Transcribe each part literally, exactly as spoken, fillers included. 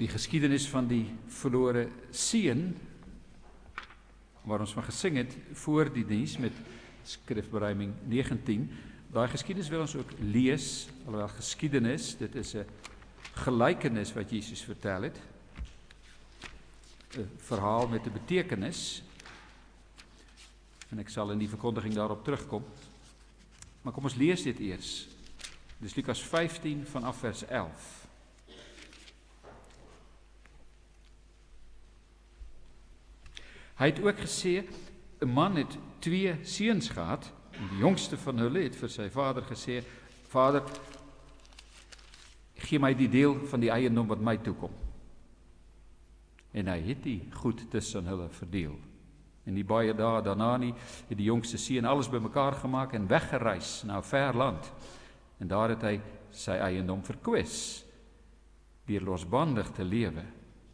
die geskiedenis van die verlore seun, waar ons van gesing het voor die diens met skrifberuiming negentien, daai geskiedenis wil ons ook lees, alhoewel geskiedenis, dit is 'n gelykenis wat Jesus vertel het, 'n verhaal met 'n betekenis, en ek sal in die verkondiging daarop terugkom, maar kom ons lees dit eers. Dis Lukas vyftien vanaf vers elf. Hy het ook gesê, 'n man het twee seuns gehad, en die jongste van hulle het vir sy vader gesê, Vader, gee my die deel van die eiendom wat my toekom. En hy het die goed tussen hulle verdeel. En die baie dae daarna nie, het die jongste seun alles bymekaar gemaak en weggereis na 'n ver land. En daar het hy sy eiendom verkwis, deur losbandig te lewe.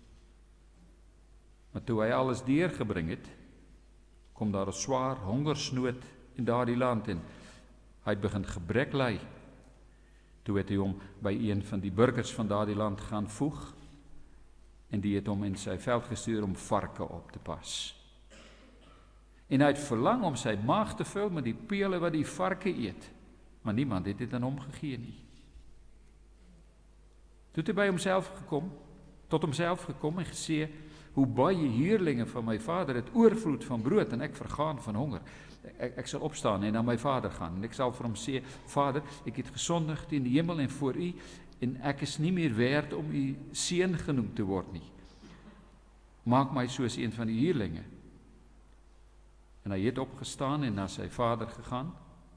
Maar toe hy alles deurgebring het, kom daar 'n swaar hongersnood in daardie land en hy het begin gebrek ly. Toe het hy hom by een van die burgers van daardie land gaan voeg en die het hom in sy veld gestuur om varke op te pas. En hy het verlang om sy maag te vul met die pele wat die varke eet, maar niemand het dit aan hom gegee nie. Toe het hy by homself gekom, tot homself gekom en gesê, hoe baie huurlinge van my vader het oorvloed van brood en ek vergaan van honger. Ek, ek sal opstaan en na my vader gaan en ek sal vir hom sê, Vader, ek het gesondig teen die hemel en voor u en ek is nie meer werd om u seun genoem te word nie. Maak my soos een van die huurlinge. En hy het opgestaan en na sy vader gegaan.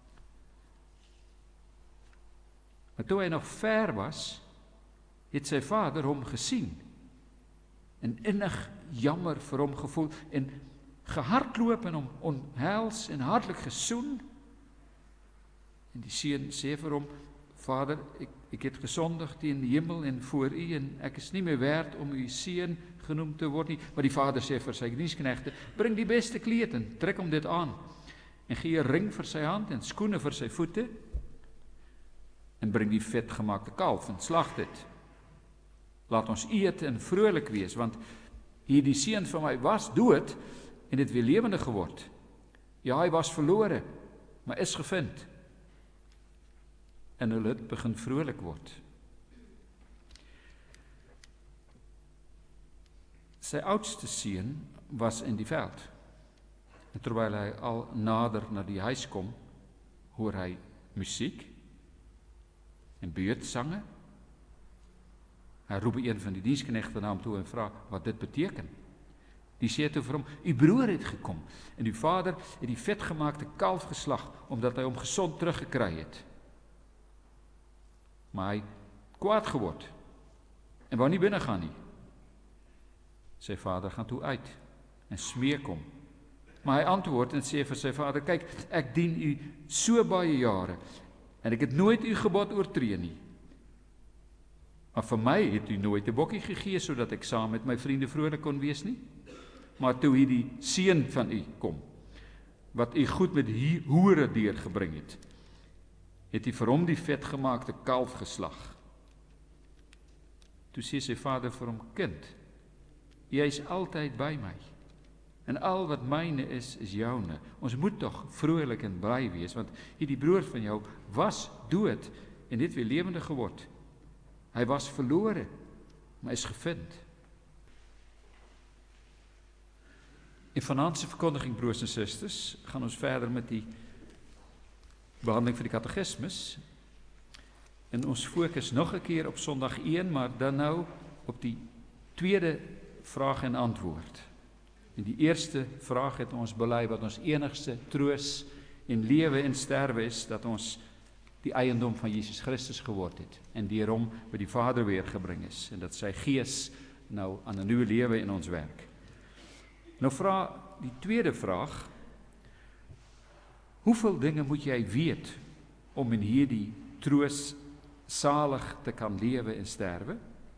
Maar toe hy nog ver was, het sy vader hom gesien en innig jammer vir hom gevoel en gehardloop en hom omhels en hartlik gesoen. En die seun sê vir hom, Vader, ek, ek het gesondig teen die hemel en voor u en ek is nie meer werd om u seun genoem te word nie. Maar die vader sê vir sy diensknegte, bring die beste kleed en trek hom dit aan en gee 'n ring vir sy hand en skoene vir sy voete en bring die vetgemaakte kalf en slag dit. Laat ons eet en vrolik wees, want hierdie seun van my was dood en het weer lewendig geword. Ja, hy was verlore, maar is gevind. En hulle het begin vrolik word. Sy oudste seun was in die veld. En terwyl hy al nader na die huis kom, hoor hy musiek en buurtsange. Hy roep een van die diensknegte na hom toe en vra wat dit beteken. Die sê toe vir hom, u broer het gekom en die vader het die vetgemaakte kalf geslag, omdat hy hom gesond teruggekry het. Maar hy kwaad geword en wou nie binne gaan nie. Sy vader gaan toe uit en smeek hom. Maar hy antwoord en sê vir sy vader, kyk, ek dien u so baie jare en ek het nooit u gebod oortree nie. Maar vir my het u nooit 'n bokkie gegee sodat ek saam met my vriende vrolik kon wees nie. Maar toe hierdie seun van u kom, wat u goed met hoere deurgebring het, het hy vir hom die vetgemaakte kalf geslag. Toe sê sy vader vir hom, kind, jy is altyd by my, en al wat myne is, is joune. Ons moet tog vrolik en bly wees, want hierdie broer van jou was dood, en het weer lewendig geword. Hy was verlore, maar is gevind. In vanaand se verkondiging, broers en susters, gaan ons verder met die behandeling van die katekismes. En ons fokus nog 'n keer op Sondag een, maar dan nou op die tweede vraag en antwoord. En die eerste vraag het ons bely wat ons enigste troos en lewe en sterwe is, dat ons die eiendom van Jesus Christus geword het en deur hom by die Vader weergebring is en dat sy gees nou aan 'n nuwe lewe in ons werk. Nou vra die tweede vraag, hoeveel dinge moet jy weet om in hierdie troos salig te kan lewe en sterwe?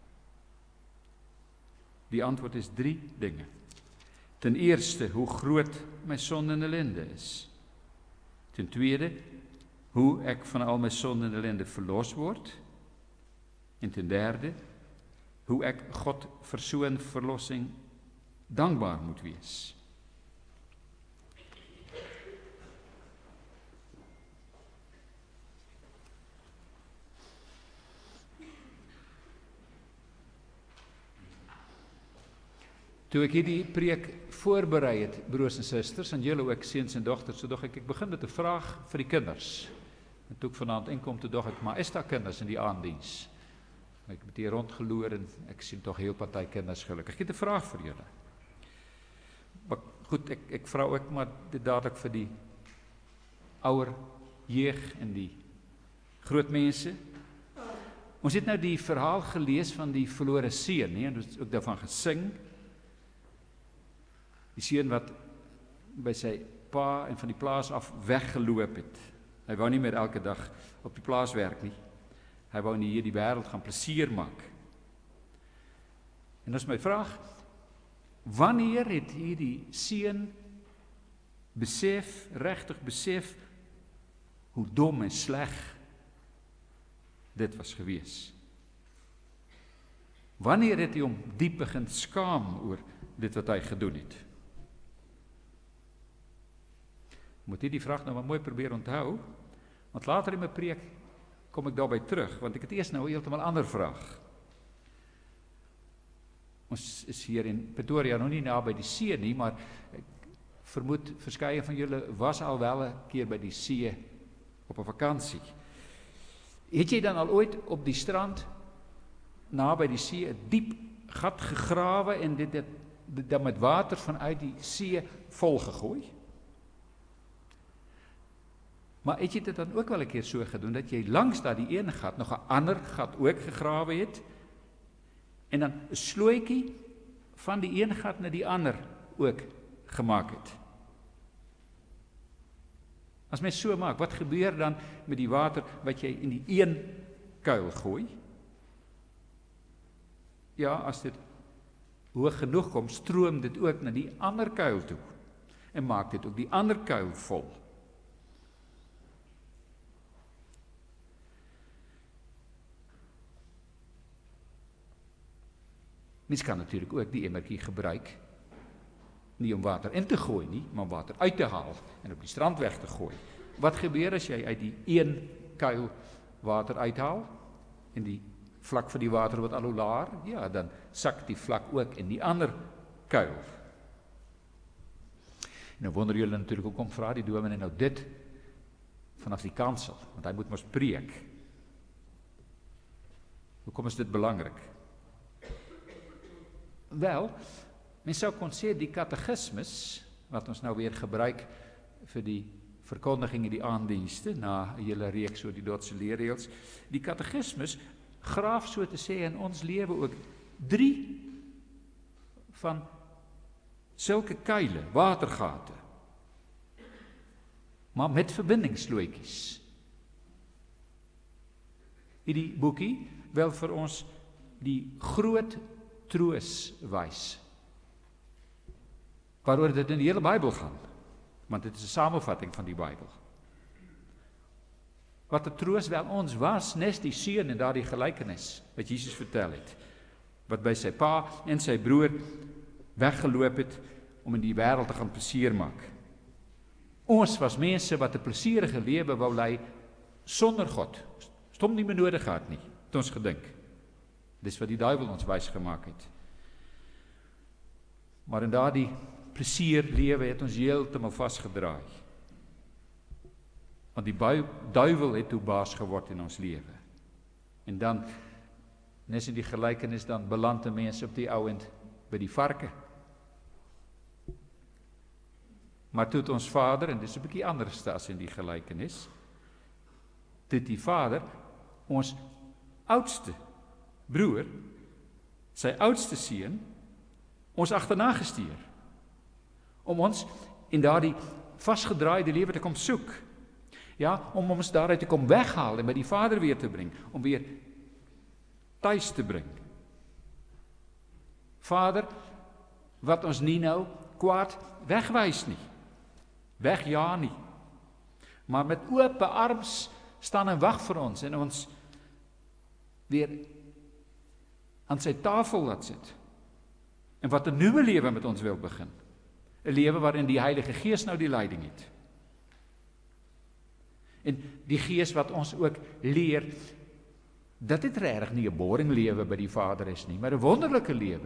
Die antwoord is drie dinge. Ten eerste, hoe groot my sonde en ellende is. Ten tweede, hoe ek van al my sonde en ellende verlos word. En ten derde, hoe ek God vir so 'n verlossing dankbaar moet wees. Toe ek hierdie preek voorberei het, broers en susters, en julle ook seuns en dogters, so dog ek, ek begin met 'n vraag vir die kinders. En toe ek vanaand inkom, toe dog ek, maar is daar kinders in die aanddiens? Ek het hier rondgeloer en ek sien tog heel party kinders gelukkig. Ek het 'n vraag vir julle. Maar goed, ek ek vra ook maar dit dadelik vir die ouer jeug en die groot mense. Ons het nou die verhaal gelees van die verlore seun, nee, en ons het ook daarvan gesing. Die seun wat by sy pa en van die plaas af weggeloop het. Hy wou nie meer elke dag op die plaas werk nie. Hy wou nie hier die wêreld gaan plesier maak. En dis my vraag, wanneer het hierdie seun besef, regtig besef, hoe dom en sleg dit was gewees? Wanneer het hy hom diep begin skaam oor dit wat hy gedoen het? Moet jy die vraag nou maar mooi probeer onthou, want later in my preek kom ek daarby terug, want ek het eers nou 'n heeltemal ander vraag. Ons is hier in Pretoria nog nie naby die see nie, maar ek vermoed verskeie van julle was al wel 'n keer by die see op 'n vakansie. Het jy dan al ooit op die strand naby die see 'n diep gat gegrawe en dit dit, dit dan met water vanuit die see vol gegooi? Maar het jy dit dan ook wel 'n keer so gedoen, dat jy langs daardie een gat nog 'n ander gat ook gegrawe het, en dan 'n slooitjie van die een gat na die ander ook gemaak het? As mens so maak, wat gebeur dan met die water wat jy in die een kuil gooi? Ja, as dit hoog genoeg kom, stroom dit ook na die ander kuil toe, en maak dit ook die ander kuil vol. Mens kan natuurlijk ook die emmertjie gebruik, nie om water in te gooi nie, maar om water uit te haal en op die strand weg te gooi. Wat gebeur as jy uit die een kuil water uithaal en die vlak van die water word al hoe laer? Ja, dan sak die vlak ook in die ander kuil. En nou wonder julle natuurlijk ook om vra die dominee nou dit vanaf die kansel, want hy moet mos preek. Hoekom is dit belangrik? Wel, mens sou kon sê die katekismes, wat ons nou weer gebruik vir die verkondiging in die aanddienste, na 'n hele reeks oor die Dordtse leerreëls, die katekismes graaf so te sê in ons lewe ook drie van sulke kuile, watergate, maar met verbindingslootjies. Hierdie boekie wil vir ons die groot troos wys, waaroor dit in die hele Bybel gaan, want dit is 'n samevatting van die Bybel. Wat 'n troos wel ons was, nes die seun in daardie gelykenis wat Jesus vertel het, wat by sy pa en sy broer weggeloop het om in die wêreld te gaan plesier maak. Ons was mense wat 'n plesierige lewe wou lei sonder God. Stom nie meer nodig gehad nie, het ons gedink. Dis wat die duiwel ons wys gemaak het. Maar in daardie plesier lewe het ons heeltemal vasgedraai. Want die duiwel het toe baas geword in ons lewe. En dan, nes in die gelykenis, dan beland 'n mens op die ouend by die varke. Maar toe het ons Vader, en dis 'n bietjie anders as in die gelykenis, toe het die Vader ons oudste broer, sy oudste seun, ons agterna gestuur, om ons in daardie vasgedraaide lewe te kom soek. Ja, om ons daaruit te kom weghaal en by die Vader weer te bring, om weer tuis te bring. Vader, wat ons nie nou kwaad wegwys nie, wegja nie, maar met oop arms staan en wag vir ons en ons weer aan sy tafel laat sit. En wat 'n nuwe lewe met ons wil begin. 'n Lewe waarin die Heilige Gees nou die leiding het. En die Gees wat ons ook leer, dat dit regtig nie 'n boring lewe by die Vader is nie, maar 'n wonderlike lewe.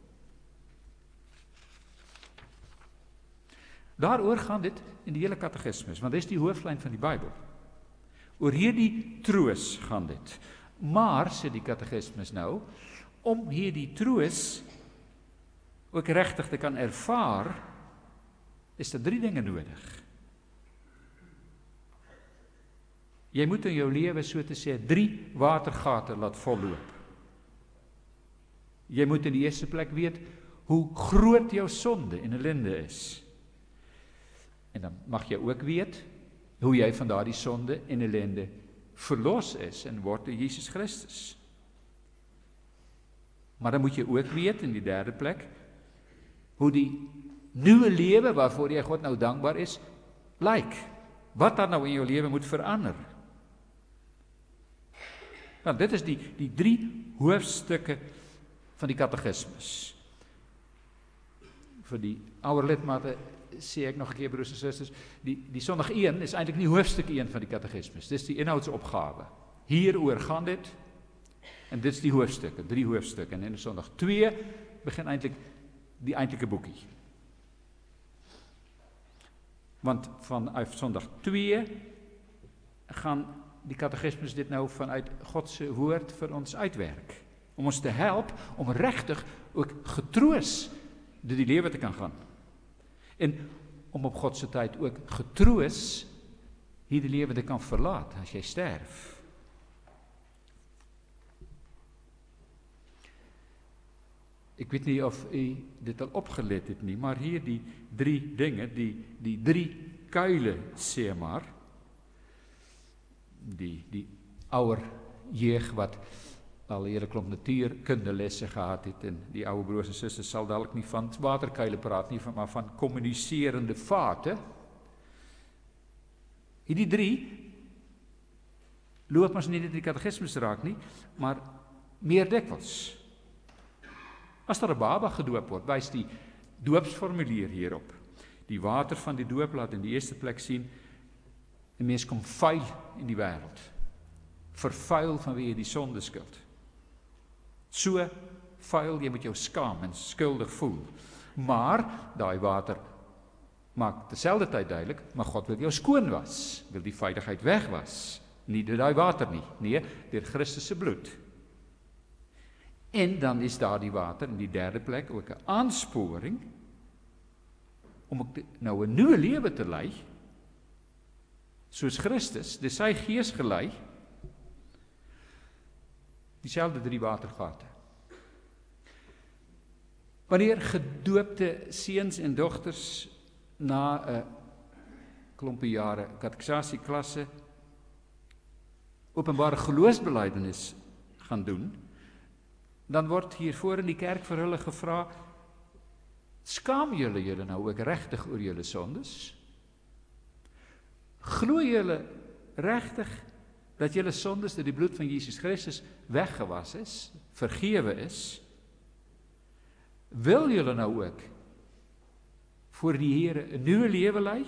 Daaroor gaan dit in die hele katekismus, want dit is die hooflyn van die Bybel. Oor hierdie troos gaan dit. Maar, sê die katekismus nou, om hierdie troos ook regtig te kan ervaar, is daar drie dinge nodig. Jy moet in jou lewe, so te sê, drie watergate laat volloop. Jy moet in die eerste plek weet hoe groot jou sonde en ellende is. En dan mag jy ook weet hoe jy van daardie sonde en ellende verlos is en word deur Jesus Christus. Maar dan moet jy ook weet in die derde plek hoe die nuwe lewe waarvoor jy God nou dankbaar is, lyk. Wat dan nou in jou lewe moet verander. Nou, dit is die, die drie hoofstukke van die katekismus. Vir die ouer lidmate sê ek nog 'n keer, broers en susters, die, die Sondag een is eintlik nie hoofstuk een van die katekismus. Dis die inhoudsopgawe. Hieroor gaan dit, en dit is die hoofstukke, drie hoofstukke. En in Sondag twee begin eintlik die eintlike boekie. Want vanuit Sondag twee gaan die katekismus dit nou vanuit God se woord vir ons uitwerk. Om ons te help om regtig ook getroos deur die lewe te kan gaan. En om op God se tyd ook getroos hierdie lewe te kan verlaat as jy sterf. Ek weet nie of u dit al opgelet het nie, maar hier die drie dinge, die, die drie kuile, sê maar, die, die ouer jeug wat al 'n hele klomp natuurkundelesse gehad het, en die ouwe broers en susters sal dalk nie van waterkuile praat nie, maar van kommuniserende vate. Hierdie drie loop ons nie net in die katekismus raak nie, maar meer dikwels. As daar 'n baba gedoop word, wys die doopsformulier hierop. Die water van die doop laat in die eerste plek sien, 'n mens kom vuil in die wêreld. Vervuil vanweë die sonde skuld. So vuil, jy moet jou skaam en skuldig voel. Maar daai water maak terselfdertyd duidelik, maar God wil jou skoon was, wil die vuiligheid weg was. Nie deur daai water nie, nee, deur Christus se bloed. En dan is daar die water in die derde plek ook 'n aansporing om ook nou 'n nuwe lewe te lei, soos Christus, dis sy gees gelei, dieselfde drie watergate. Wanneer gedoopte seuns en dogters na 'n klompie jare katekisasieklasse openbare geloofsbelijdenis gaan doen, dan word hier voor in die kerk vir hulle gevra, skaam julle julle nou ook regtig oor julle sondes? Glo julle regtig dat julle sondes deur die bloed van Jesus Christus weggewas is, vergewe is? Wil julle nou ook voor die Here 'n nuwe lewe lei?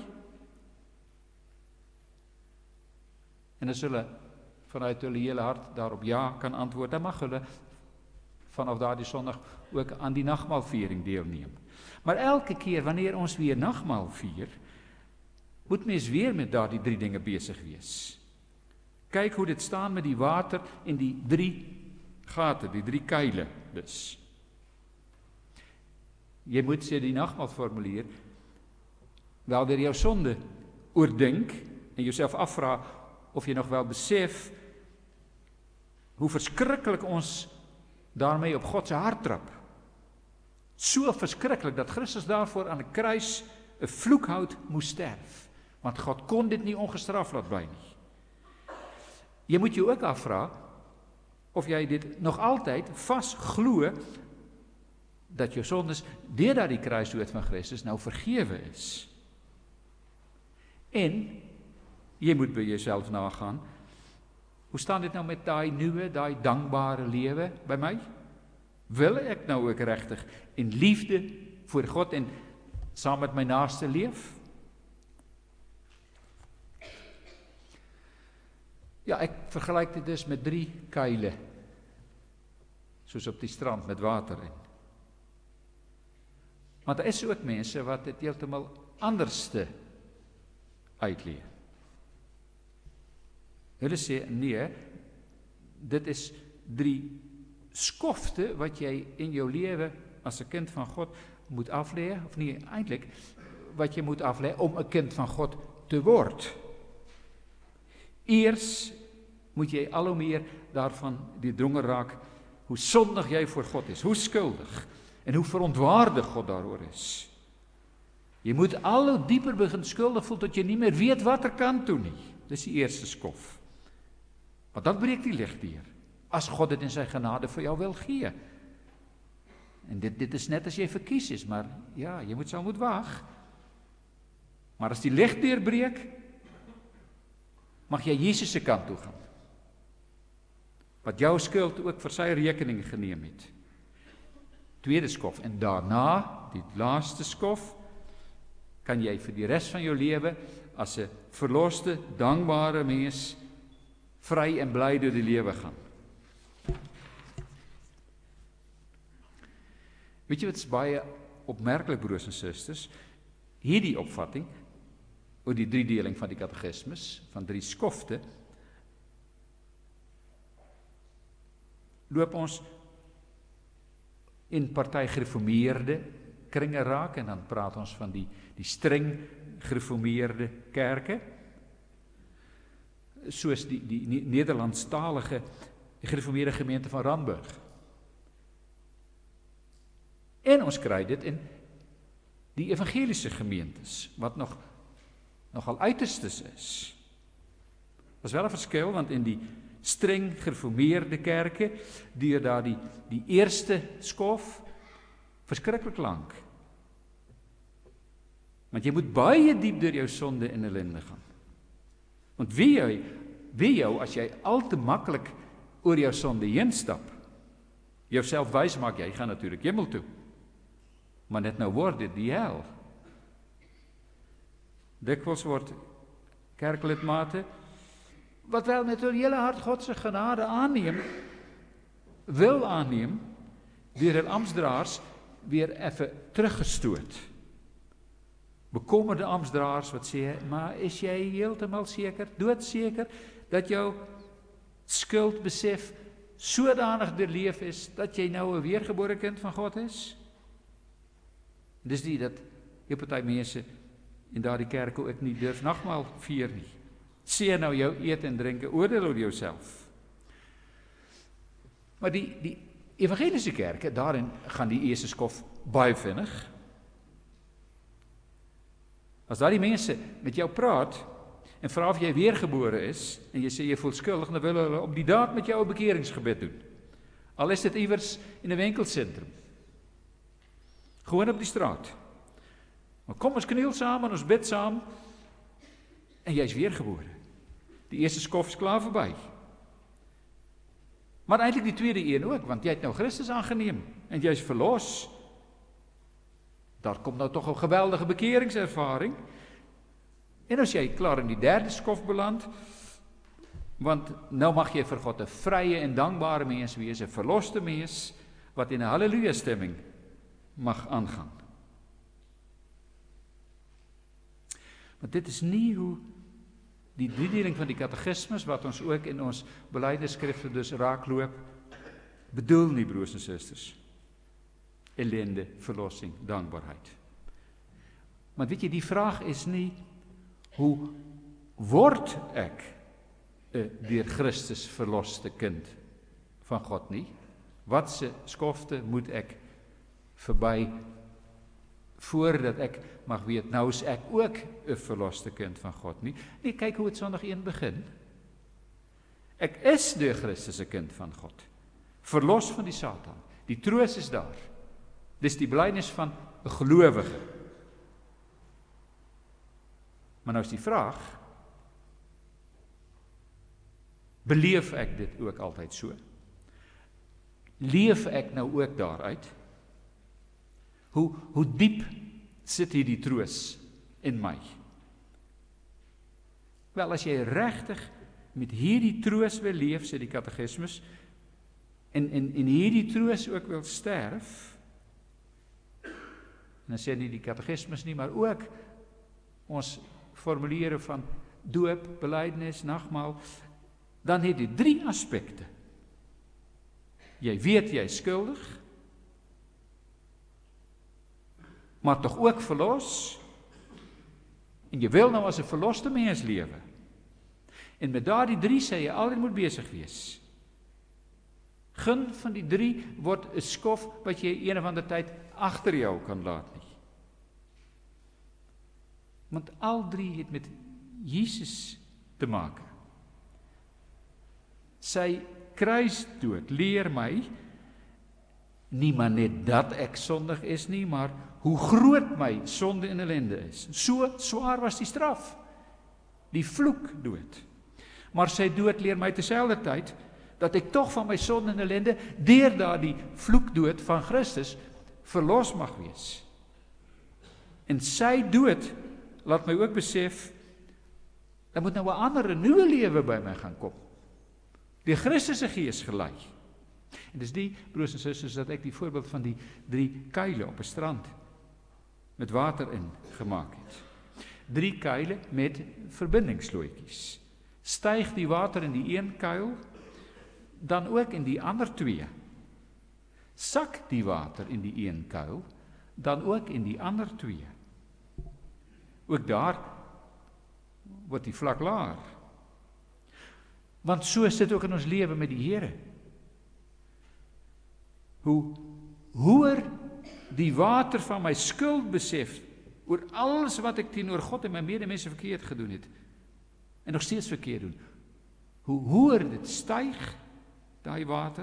En as hulle vanuit hulle hele hart daarop ja kan antwoord, dan mag hulle vanaf daardie Sondag ook aan die nagmaalviering deelneem. Maar elke keer wanneer ons weer nagmaal vier, moet mens weer met daardie drie dinge besig wees. Kyk hoe dit staan met die water en die drie gate, die drie kuile dus. Jy moet, sê die nagmaalformulier, wel weer jou sonde oordink en jouself afvra of jy nog wel besef hoe verskriklik ons daarmee op God se hart trap. So verskriklik dat Christus daarvoor aan 'n kruis 'n vloekhout moes sterf, want God kon dit nie ongestraf laat bly nie. Jy moet jou ook afvra of jy dit nog altyd vas glo dat jou sondes deur daardie kruisdood van Christus nou vergewe is. En jy moet by jouself nagaan, hoe staan dit nou met daai nuwe, daai dankbare lewe by my? Wil ek nou ook regtig in liefde voor God en saam met my naaste leef? Ja, ek vergelyk dit dus met drie kuile, soos op die strand met water in. Maar daar is ook mense wat dit heeltemal anderste uitleef. Hulle sê, nee, dit is drie skofte wat jy in jou lewe as 'n kind van God moet aflê, of nie, eintlik, wat jy moet aflê om 'n kind van God te word. Eers moet jy al hoe meer daarvan die dronger raak, hoe sondig jy voor God is, hoe skuldig, en hoe verontwaardig God daaroor is. Jy moet al hoe dieper begin skuldig voel, tot jy nie meer weet wat er kan toe nie. Dis die eerste skof. Want dan breek die lig deur, as God dit in sy genade vir jou wil gee. En dit, dit is net as jy verkies is, maar ja, jy moet sal moet wag. Maar as die lig deurbreek, mag jy Jesus se kant toe gaan. Wat jou skuld ook vir sy rekening geneem het. Tweede skof, en daarna, die laaste skof, kan jy vir die res van jou lewe as 'n verloste, dankbare mens vry en bly deur die lewe gaan. Weet jy wat is baie opmerklik, broers en susters? Hierdie opvatting oor die driedeling van die katekismus, van drie skofte, loop ons in party gereformeerde kringe raak, en dan praat ons van die, die streng gereformeerde kerke, soos die, die Nederlandstalige gereformeerde gemeente van Randburg. En ons kry dit in die evangeliese gemeentes, wat nog nogal uiterstes is. Dat is wel 'n verskil, want in die streng gereformeerde kerke, deur daar die, die eerste skof, verskriklik lank. Want jy moet baie diep deur jou sonde en ellende gaan. Want wie jy, wie jou, as jy al te maklik oor jou sonde heen stap, jouself wys maak, jy gaan natuurlik hemel toe. Maar net nou word dit die hel. Dikwels word kerklidmate, wat wel met hul hele hart God se genade aanneem, wil aanneem, deur hul amptdraers weer effe teruggestoot. Bekommerde amptdraers wat sê, maar is jy heeltemal seker, doodseker, dat jou skuldbesef sodanig deurleef is, dat jy nou 'n weergebore kind van God is? Dis die dat jou party mense in daardie kerke ook nie durf nagmaal vier nie. Sê nou jou eet en drinke, oordeel oor jouself. Maar die, die evangeliese kerke, daarin gaan die eerste skof baie vinnig. As daardie mense met jou praat en vra of jy weergebore is en jy sê jy voel skuldig, dan wil hulle op die daad met jou 'n bekeringsgebed doen. Al is dit iewers in 'n winkelsentrum. Gewoon op die straat. Maar kom ons kniel saam en ons bid saam en jy is weergebore. Die eerste skof is klaar verby. Maar eintlik die tweede een ook, want jy het nou Christus aangeneem en jy is verlos. Daar kom nou tog 'n geweldige bekeringservaring. En as jy klaar in die derde skof beland, want nou mag jy vir God 'n vrye en dankbare mens wees, 'n verloste mens wat in 'n haleluja stemming mag aangaan. Maar dit is nie hoe die driedeling van die katekismus, wat ons ook in ons belydenisskrifte dus raakloop, bedoel nie, broers en susters. Ellende, verlossing, dankbaarheid. Maar weet jy, die vraag is nie, hoe word ek 'n deur Christus verloste kind van God nie? Wat se skofte moet ek verby, voordat ek mag weet, nou is ek ook 'n verloste kind van God nie. Nee, kyk hoe het Sondag een begin. Ek is deur Christus 'n kind van God, verlos van die Satan. Die troos is daar. Dis die belydenis van 'n gelowige. Maar nou is die vraag, beleef ek dit ook altyd so? leef ek nou ook daaruit? Hoe, hoe diep sit hierdie troos in my? Wel, as jy regtig met hierdie troos wil leef, sê die katekismus, en, en, en hierdie troos ook wil sterf, en dan sê nie die katekismus nie, maar ook ons formuliere van doop, belydenis, nagmaal, dan het jy drie aspekte. Jy weet jy is skuldig, maar tog ook verlos, en jy wil nou as 'n verloste mens lewe. En met daardie drie sê jy altyd moet besig wees. Geen van die drie word 'n skof wat jy een of ander tyd agter jou kan laat nie. Want al drie het met Jesus te maak. Sy kruisdood leer my nie maar net dat ek sondig is nie, maar hoe groot my sonde en ellende is. So swaar was die straf, die vloek dood. Maar sy dood leer my terselfdertyd dat ek tog van my sonde en ellende deur daardie vloekdood van Christus verlos mag wees. En sy dood laat my ook besef, daar moet nou 'n ander, 'n nuwe lewe by my gaan kom. Die Christus se gees gelei. En dis die, broers en susters, dat ek die voorbeeld van die drie kuile op 'n strand met water in gemaak het. Drie kuile met verbindingslootjies. Styg die water in die een kuil, dan ook in die ander twee. Sak die water in die een kuil, dan ook in die ander twee. Ook daar word die vlak laer. Want so is dit ook in ons lewe met die Here. Hoe hoër die water van my skuld besef, oor alles wat ek teenoor God en my medemense verkeerd gedoen het, en nog steeds verkeerd doen, hoe hoër dit styg, daai water,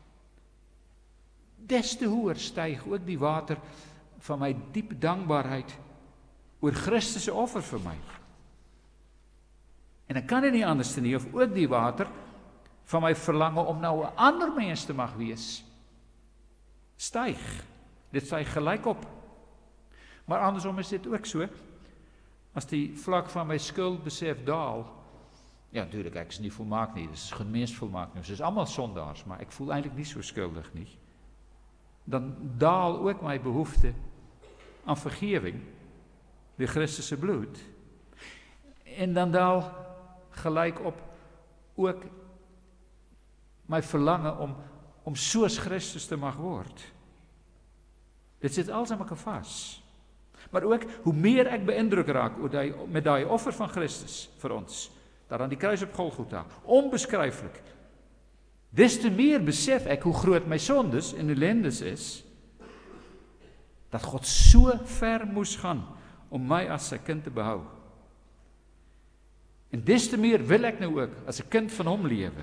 des te hoër styg ook die water van my diep dankbaarheid oor Christus se offer vir my. En ek kan dit nie anders nie, of ook die water van my verlange om nou 'n ander mens te mag wees, styg. Dit styg gelyk op. Maar andersom is dit ook so, as die vlak van my skuldbesef daal, ja, natuurlijk, ek is nie volmaak nie, dit is geen mens volmaak nie, ons is almal sondaars, maar ek voel eintlik nie so skuldig nie, dan daal ook my behoefte aan vergewing, die Christus se bloed, en dan daal gelyk op ook my verlange om, om soos Christus te mag word. Dit sit alles aan mekaar vas. Maar ook, hoe meer ek beïndruk raak oor die, met daai offer van Christus vir ons, daar aan die kruis op Golgotha, onbeskryflik, des te meer besef ek hoe groot my sondes en ellendes is, dat God so ver moes gaan om my as sy kind te behou. En des te meer wil ek nou ook as 'n kind van hom lewe.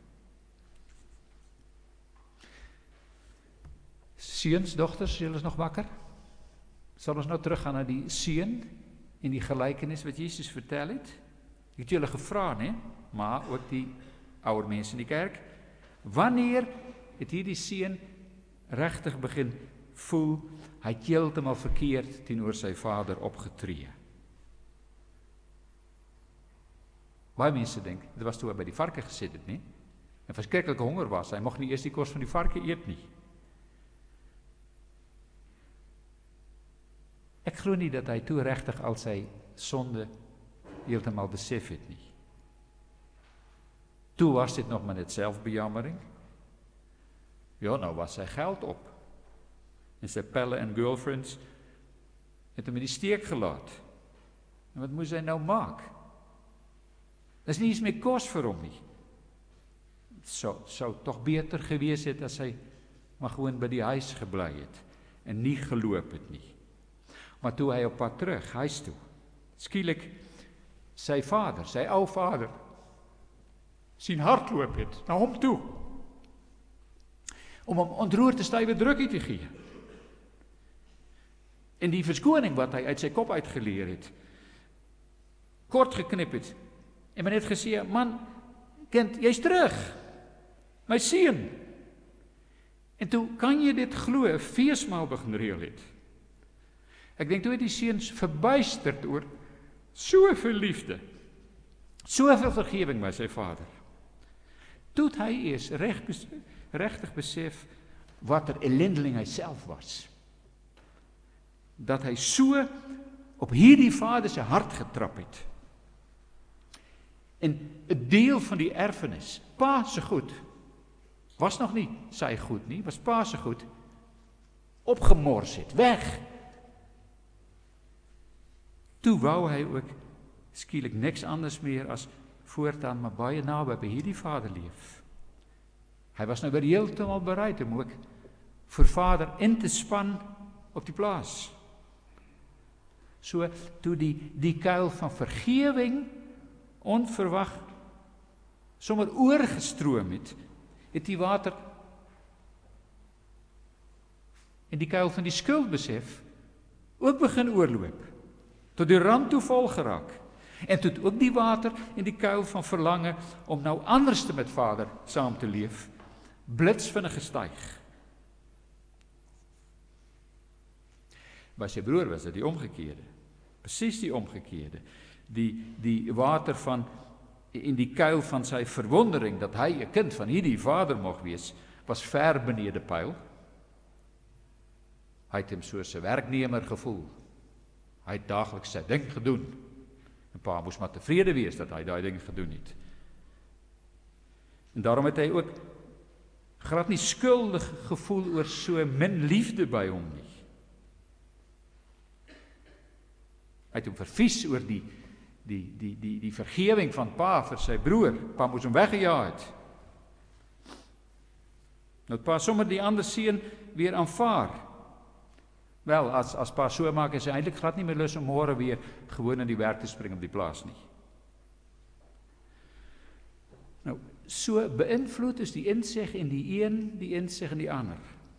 Seuns, dogters, julle is nog wakker? Sal ons nou teruggaan na die seun en die gelykenis wat Jesus vertel het? Ek het julle gevra, né? Maar ook die ouer mense in die kerk, wanneer het hierdie seun regtig begin voel, hy het heeltemal verkeerd teenoor sy vader opgetree? Baie mense dink, dit was toe hy by die varke gesit het, nie? En verskriklike honger was, hy mocht nie eers die kos van die varke eet nie. Ek glo nie dat hy toe regtig al sy sonde heeltemal besef het nie. Toe was dit nog maar net selfbejammering. Ja, nou was sy geld op. En sy pelle en girlfriends het hom in die steek gelaat. En wat moes hy nou maak? Dis nie eens meer kos vir hom nie. Sou, sou tog beter gewees het as hy maar gewoon by die huis gebly het en nie geloop het nie. Maar toe hy op pad terug, huis toe, skielik sy vader, sy ou vader, sien hardloop het na hom toe, om hom ontroerde stywe drukkie te gee. En die verskoning wat hy uit sy kop uitgeleer het, kort geknip het, en men het gesê, man, kind, jy's terug, my seun. En toe kan jy dit glo, 'n feesmaal begin reël het. Ek dink toe het die seuns verbuisterd oor soveel liefde, soveel vergewing by sy vader. Toe het hy eers reg, regtig besef wat 'n ellendeling hy self was. Dat hy so op hierdie vader se hart getrap het. En 'n deel van die erfenis, pa se goed, was nog nie sy goed nie, was pa se goed, opgemors het, weg. Toe wou hy ook skielik niks anders meer as voortaan, maar baie naby by hierdie vader leef. Hy was nou weer heeltemal bereid om ook vir vader in te span op die plaas. So, toe die, die kuil van vergewing onverwag sommer oorgestroom het, het die water en die kuil van die skuldbesef ook begin oorloop, tot die rand toe vol geraak. En toe het ook die water en die kuil van verlange om nou anders te met vader saam te leef, blitsvinnig gestyg. By sy broer was dit die omgekeerde, presies die omgekeerde. Die, die water van, in die kuil van sy verwondering, dat hy 'n kind van hierdie vader mag wees, was ver benede pyl. Hy het hom soos 'n werknemer gevoel. Hy het daagliks sy ding gedoen. En pa moes maar tevrede wees dat hy daai ding gedoen het. En daarom het hy ook glad nie skuldig gevoel oor so min liefde by hom nie. Hy het hom vervies oor die, die, die, die, die vergewing van pa vir sy broer. Pa moes hom weggejaag het. Nou het pa sommer die ander seun weer aanvaar. Wel, as, as pa so maak, is hy eintlik glad nie meer lus om môre weer gewoon in die werk te spring op die plaas nie. Nou, so beïnvloed is die insig in die een, die insig in die ander.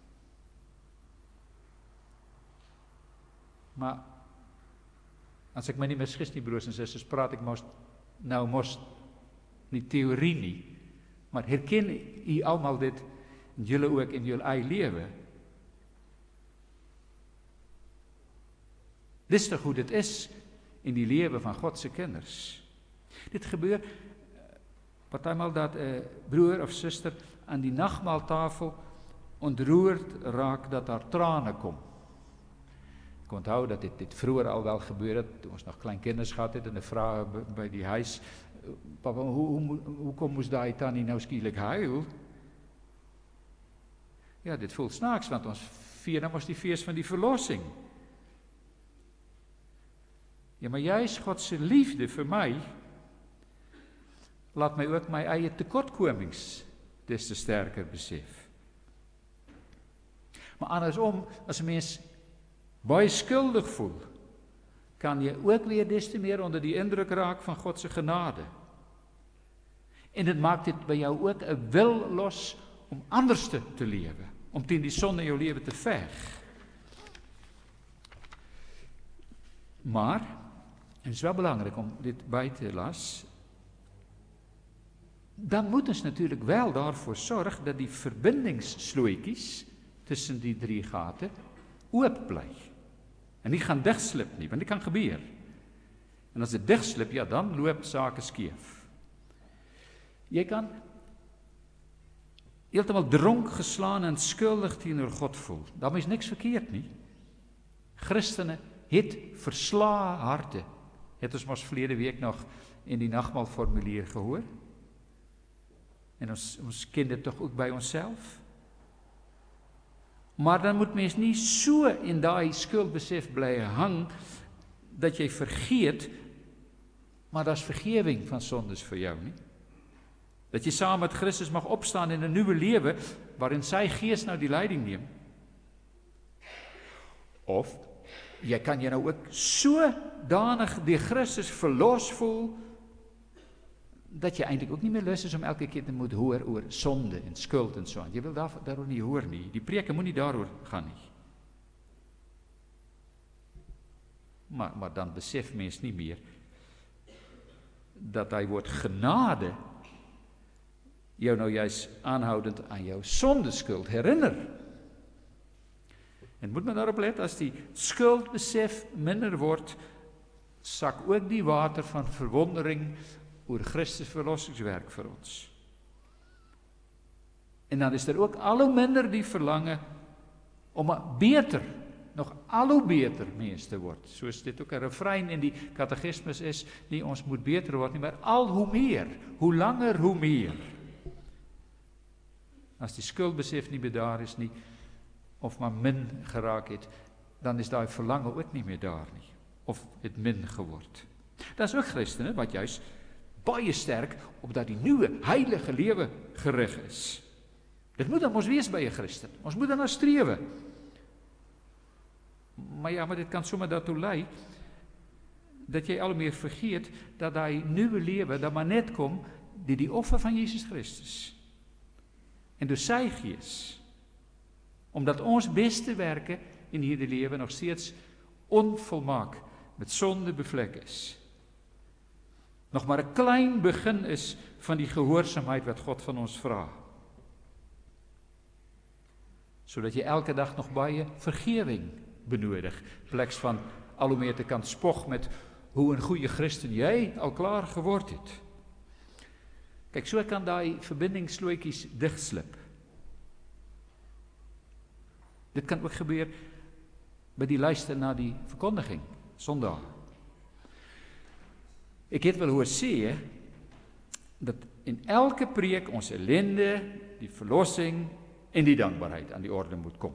Maar, as ek my nie misgis nie, broers en susters, praat ek mos, nou mos nie teorie nie, maar herken u almal dit, en julle ook in julle eie lewe. Dis toch hoe dit is in die lewe van God se kinders. Dit gebeur, partymal dat 'n uh, broer of suster aan die nagmaaltafel ontroerd raak dat daar trane kom. Ek onthou dat dit, dit vroeër al wel gebeur het, toe ons nog klein kinders gehad het en 'n vrou by die huis, papa, hoe, hoe, hoe kom moes daai tannie nou skielik huil? Ja, dit voel snaaks, want ons vier nou mos die fees van die verlossing. Ja, maar juist God se liefde vir my, laat my ook my eie tekortkomings des te sterker besef. Maar andersom, as 'n mens baie skuldig voel, kan jy ook weer des te meer onder die indruk raak van God se genade. En dit maak dit by jou ook 'n wil los om anders te, te lewe, om teen die sonde in jou lewe te veg. Maar, en het is wel belangrik om dit by te las, dan moet ons natuurlijk wel daarvoor sorg dat die verbindingsslootjies tussen die drie gate oop bly. En nie gaan digslip nie, want dit kan gebeur. En as dit digslip, ja, dan loop sake skeef. Jy kan heeltemal dronk geslaan en skuldig teenoor God voel. Daarmee is niks verkeerd nie. Christene het verslae harte. Het ons mos verlede week nog in die nagmaalformulier gehoor. En ons, ons ken dit tog ook by onsself. Maar dan moet mens nie so in daai skuldbesef bly hang, dat jy vergeet, maar daar's vergewing van sondes vir jou nie. Dat jy saam met Christus mag opstaan in 'n nuwe lewe, waarin sy gees nou die leiding neem. Of, jy kan jy nou ook sodanig deur Christus verlos voel, dat jy eintlik ook nie meer lus is om elke keer te moet hoor oor sonde en skuld en so aan. Jy wil daar, daaroor nie hoor nie. Die preke moet nie daaroor gaan nie. Maar, maar dan besef mens nie meer, dat hy word genade, jou nou juist aanhoudend aan jou sondeskuld herinner. En moet men daarop let, as die skuldbesef minder word, sak ook die water van verwondering oor Christus verlossingswerk vir ons. En dan is daar ook al hoe minder die verlange om 'n beter, nog al hoe beter mens te word. Soos dit ook 'n refrein in die katekismes is, nie ons moet beter word nie, maar al hoe meer, hoe langer hoe meer. As die skuldbesef nie bedaar is nie, of maar min geraak het, dan is daai verlange ook nie meer daar nie, of het min geword. Daar is ook Christene wat juist baie sterk op dat die nuwe heilige lewe gerig is. Dit moet dan ons wees by 'n Christen. Ons moet daarna strewe. Maar ja, maar dit kan sommer daartoe lei dat jy al hoe meer vergeet dat daai nuwe lewe dan maar net kom deur die offer van Jesus Christus. En deur sy gees. Omdat ons beste werke in hierdie lewe nog steeds onvolmaak met sonde bevlek is. Nog maar 'n klein begin is van die gehoorsaamheid wat God van ons vra. Sodat jy elke dag nog baie vergewing benodig, pleks van al hoe meer te kan spog met hoe 'n goeie Christen jy al klaar geword het. Kyk, so kan daai verbindingslootjies digslip. Dit kan ook gebeur by die luister na die verkondiging, Sondag. Ek het wel hoor sê, dat in elke preek ons ellende, die verlossing en die dankbaarheid aan die orde moet kom.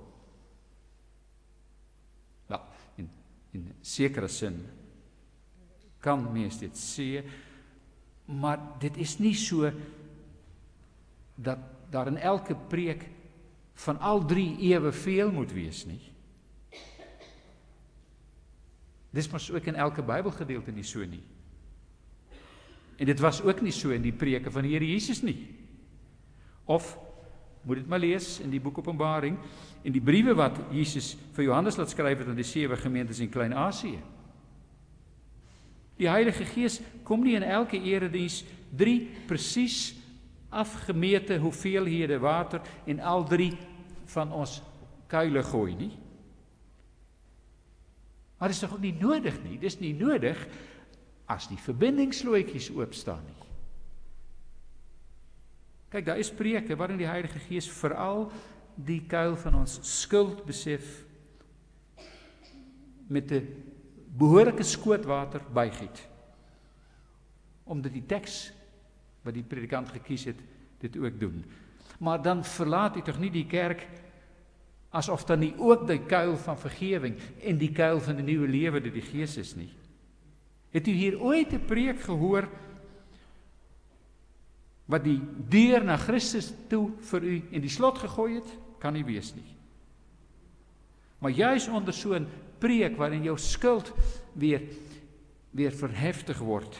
Wel, in, in sekere sin kan mens dit sê, maar dit is nie so dat daar in elke preek van al drie eweveel moet wees nie. Dis mos ook in elke Bybelgedeelte nie so nie. En dit was ook nie so in die preke van die Here Jesus nie. Of, moet dit maar lees in die boek Openbaring, in die briewe wat Jesus vir Johannes laat skryf het aan die sewe gemeentes in Klein-Asië. Die Heilige Gees kom nie in elke erediens drie presies afgemete hoeveelhede water en al drie van ons kuile gooi nie. Maar dit is toch ook nie nodig nie, dit is nie nodig as die verbindingslootjies oopstaan nie. Kyk, daar is preke waarin die Heilige Gees veral die kuil van ons skuld besef met 'n behoorlike skoot water bygiet. Omdat die teks wat die predikant gekies het, dit ook doen. Maar dan verlaat hy tog nie die kerk asof dan nie ook die kuil van vergewing en die kuil van die nuwe lewe deur die Gees is nie. Het u hier ooit 'n preek gehoor wat die deur na Christus toe vir u in die slot gegooi het? Kan nie wees nie. Maar juis onder so 'n preek waarin jou skuld weer, weer verheftig word,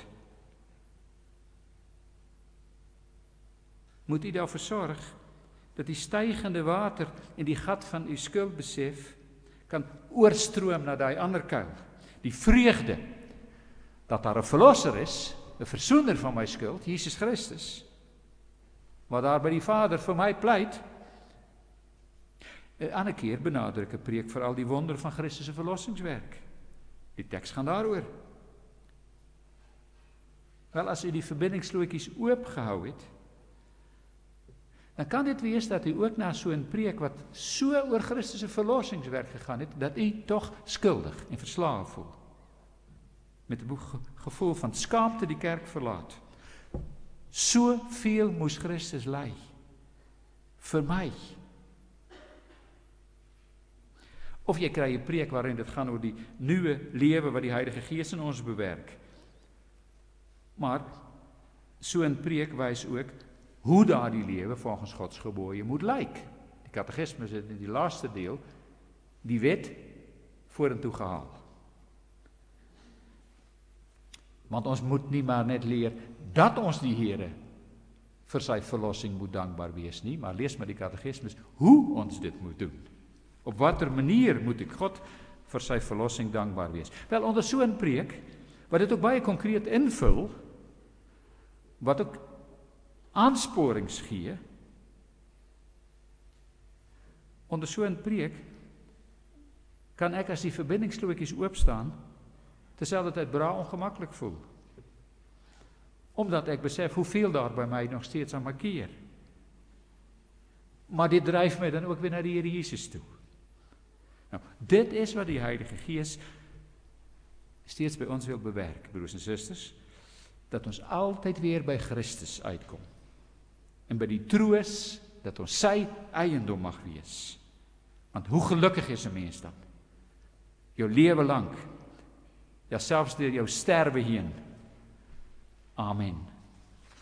moet u daarvoor sorg dat die stygende water in die gat van u skuldbesef kan oorstroom na daai ander kuil. Die vreugde dat daar 'n verlosser is, 'n versoener van my skuld, Jesus Christus, wat daar by die Vader vir my pleit. 'n Ander keer benadruk 'n preek vir al die wonder van Christus se verlossingswerk. Die teks gaan daaroor. Wel, as u die verbindingslootjies oopgehou het, dan kan dit wees dat u ook na so 'n preek wat so oor Christus se verlossingswerk gegaan het, dat u tog skuldig en verslaaf voel. Met 'n gevoel van skaamte die kerk verlaat. Soveel moes Christus ly vir my. Of jy kry 'n preek waarin dit gaan oor die nuwe lewe wat die Heilige Gees in ons bewerk. Maar so 'n preek wys ook hoe daardie lewe volgens Gods gebooie moet lyk. Die katekismes het in die laaste deel die wet vorentoe gehaal. Want ons moet nie maar net leer dat ons die Here vir sy verlossing moet dankbaar wees nie, maar lees maar die katekismes hoe ons dit moet doen. Op watter manier moet ek God vir sy verlossing dankbaar wees? Wel, onder so 'n preek, wat dit ook baie konkreet invul, wat ook aansporings gee, onder so 'n preek, kan ek as die verbindingslootjies oopstaan, terselfdertyd bra ongemaklik voel. Omdat ek besef hoeveel daar by my nog steeds aan markeer. Maar dit dryf my dan ook weer na die Here Jesus toe. Nou, dit is wat die Heilige Gees steeds by ons wil bewerk, broers en susters, dat ons altyd weer by Christus uitkom. En by die troos, dat ons sy eiendom mag wees. Want hoe gelukkig is 'n mens dan? Jou lewe lank, ja selfs deur jou sterwe heen. Amen.